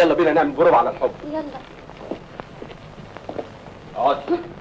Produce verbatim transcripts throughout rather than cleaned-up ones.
يلا بينا نعمل بروفة على الحب. يلا. اقعد.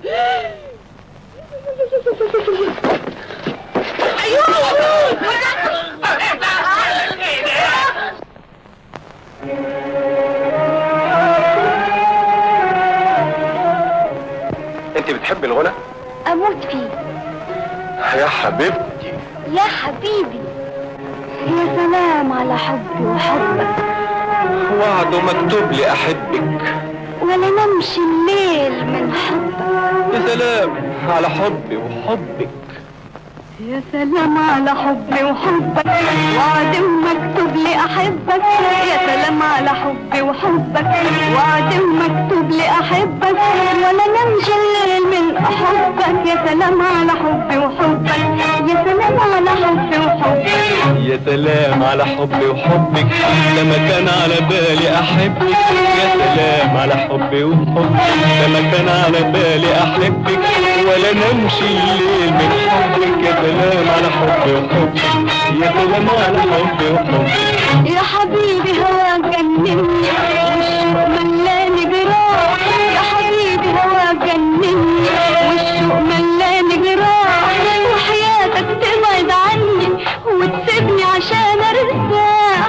انت بتحب الغنى؟ اموت فيه. يا حبيبتي. يا حبيبي. يا سلام على حبي وحبك. وعد مكتوب لي احبك. ولا نمشي الليل من حبك. يا سلام على حبي وحبك. يا سلام على حبي وحبك. وعد مكتوب لي احبك. يا سلام على حبي وحبك. وعد مكتوب لي احبك. ولا نمشي الليل من حبك. يا سلام على حبي وحبك. يا سلام على حبي وحبك. يا سلام على حبي وحبك. لما كان على بالي احبك. يا سلام على حبي وحبك. لما كان على بالي احبك. ولا نمشي الليل من حبك. يا سلام على حبي وحبك. يا سلام على حبي وحبك. يا حبيبي هواك جنني والشوق ملاني جراح. يا حبيبي هواك جنني والشوق ملاني جراح. وحياتك تبعد عني وتسيبني عشان ارتاح.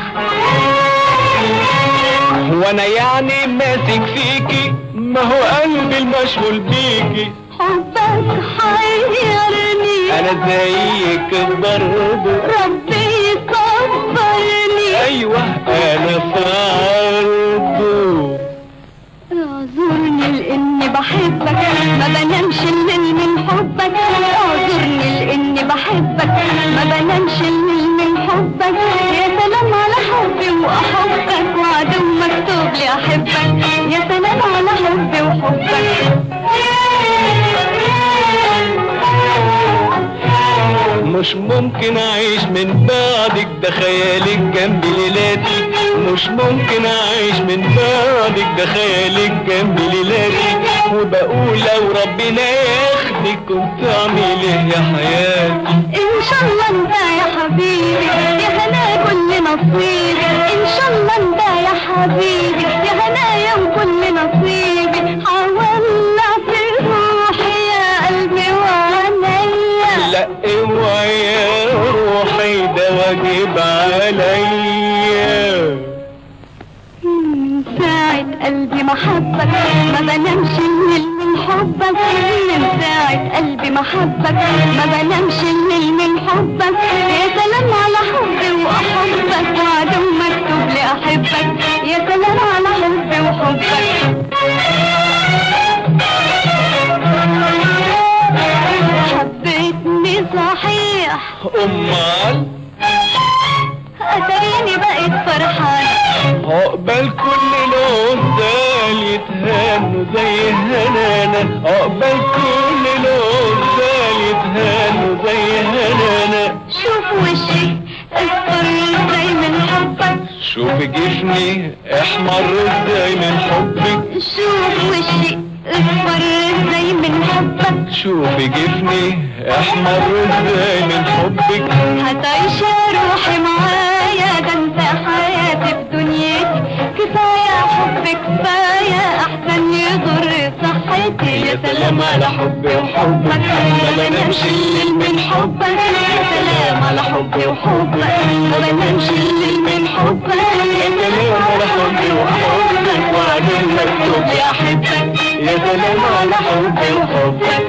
وانا يعني ماسك فيكي. ما هو قلبي المشغول بيكي. حبك حيرني. انا زيك برضه. ربي يصبرني. ايوه انا فرضه. اعذرني لاني بحبك. ما بنامش الليل من حبك. اعذرني لاني بحبك. ما بنامش الليل من حبك. يا سلام على حبي واحبك. وعد مكتوب لي احبك. يا سلام على حبي وحبك. مش ممكن اعيش من بعدك. ده خيالك جنب ليلاتي. مش ممكن اعيش من بعدك. ده خيالك جنب ليلاتي. وبقول لو ربنا ياخدك كنت اعمل ايه يا حياتي. ان شاء الله انت يا حبيبي. يا هنا كل نصيبي. ان شاء الله انت يا حبيبي. يا هنايا وكل نصيبي. هولع في روحي يا قلبي وعينيا. لا اوعي يا روحي ده واجب عليا. من ساعة قلبي ما حبك. ما بنامش الليل من حبك. من ساعة قلبي ما حبك. ما بنامش الليل من حبك. يا سلام على حبي واحبك. وعد مكتوب لي احبك. يا سلام على حبي وحبك. حبيتني صحيح. امال اتريني بقيت فرحانة. عقبال كل لون زال يتهانوا زي هنانا. عقبال كل لون زال يتهانوا زي هنانا. شوف وشي اصفر ازاي من حبك. شوف جفني احمر ازاي من حبك. شوف وشي اصفر ازاي من حبك. شوف جفني احمر ازاي من حبك. هتعيش يا روحي معايا. ده انت حياتي في دنيتي. كفاية حب كفاية احسن يضر صحتي. يا سلام على حبي وحبك. ما بنامش الليل من حبك. يا سلام على حبي وحبك. ما بنامش الليل من حبك. يا سلام على حبي وحبك. وعد مكتوب لي احبك. يا سلام على حبي وحبك.